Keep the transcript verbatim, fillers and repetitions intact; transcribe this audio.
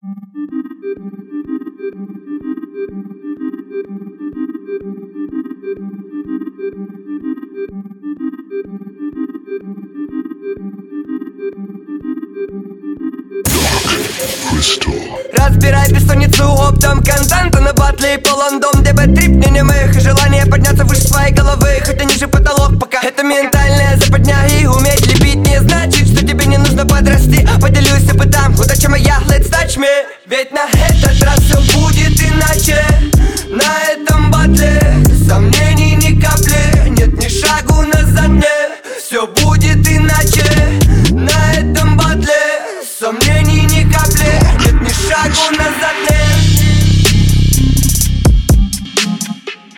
Разбирай бессонницу оптом контента на батле и полон дом, где бэт-трип не немых и желание подняться выше своей головы, хотя ниже потолок пока. Это ментальная западня, и уметь лепить не значит, что тебе не нужно подрасти. Поделюсь опытом, удача моя, let's touch me. Ведь на этот раз все будет иначе. На этом батле сомнений ни капли, нет ни шагу назад мне. Все будет